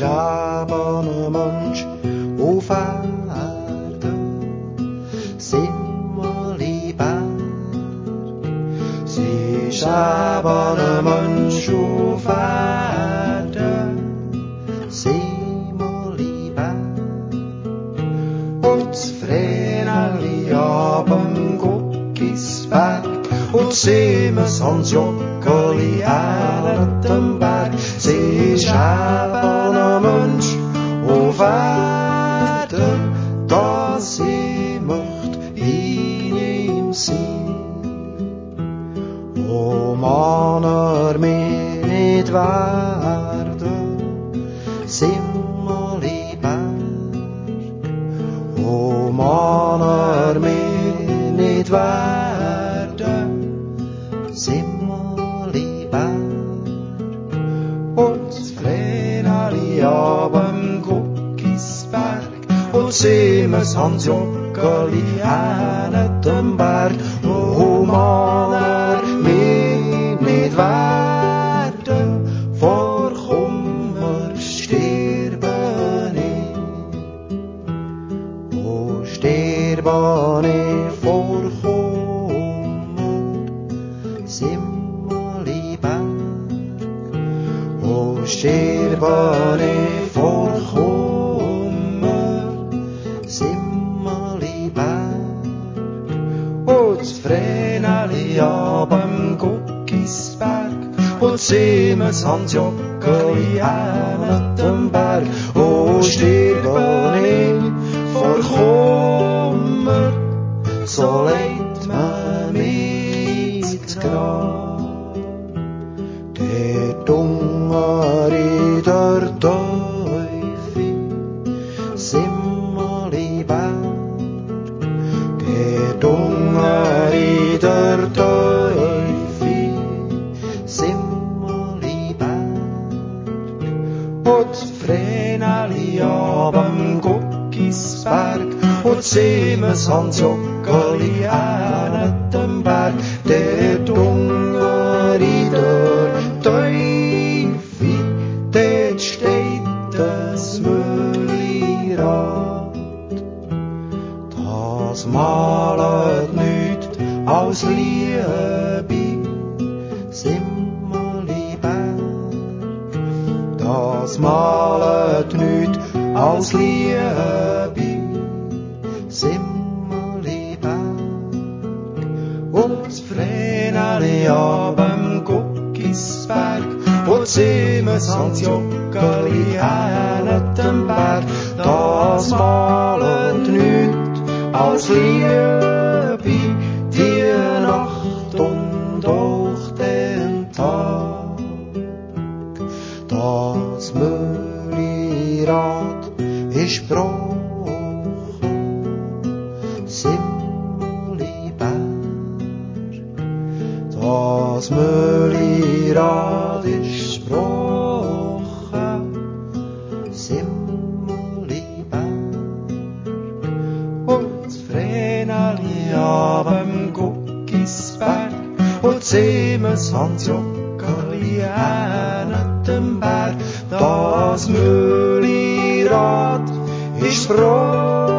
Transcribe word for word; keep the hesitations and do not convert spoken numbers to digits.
ist aber ein Mensch auf Erden, Simmerliberg. Sie ist aber ein Mensch auf Erden, Simmerliberg. Und das Vreneli ab'm Guckisberg und Siemens Hans Joggeli dem Berg. Sie ist eben ein Mensch auf Erden, dass sie möcht in ihm sein. O man er mir nicht werden, Simmerliberg. O man er mir nicht werden, Simmerliberg. Und das Vreneli ab'm Guckisberg und Siemens Hans Joggeli dem Berg. O man er mir nicht werden, vor Kummer sterben ich. O sterben ich vor Kummer, Simmerliberg. O sterben ich vor Kummer, Simmerliberg. O das Vreneli ab'm Guckisberg und Siemens Hans Joggeli dem Berg. O sterben ich vor Kummer, so leit man mich ins Grab. Der Dunger in der Teufel, Simmerliberg. Der Dunger in der Teufel, Simmerliberg. Und Vreneli ab'm Guckisberg und Siemens Hans Joggeli dem Berg. Der Dunger in der Teufel, dort steht das Mühlirad. Das malet nicht aus Liebe, Simmerliberg. Das malet nicht aus Liebe, Simmerliberg. Und das Vreneli ab'm Guckisberg und Siemens Hans Joggeli dem Berg. Das malet nicht aus Liebe, die Nacht und auch den Tag. Das Mühlirad ist gebrochen, Simmerliberg. Das Mühlirad ist gebrochen, Simmerliberg. Und das Vreneli ab'm Guckisberg und Siemens Hans Joggeli dem Berg. Das Mühlirad ist gebrochen,